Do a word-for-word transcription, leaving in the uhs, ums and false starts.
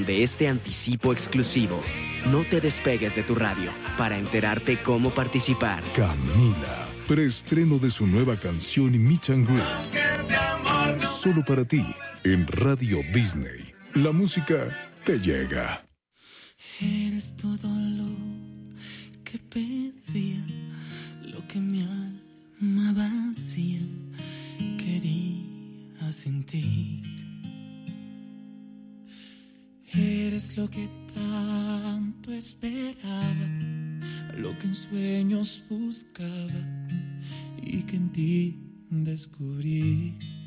De este anticipo exclusivo. No te despegues de tu radio para enterarte cómo participar. Camila, preestreno de su nueva canción Meet and Greet. Solo para ti, en Radio Disney. La música te llega. Eres todo lo que pedía, lo que mi alma vacía quería sentir. Eres lo que tanto esperaba, lo que en sueños buscaba y que en ti descubrí.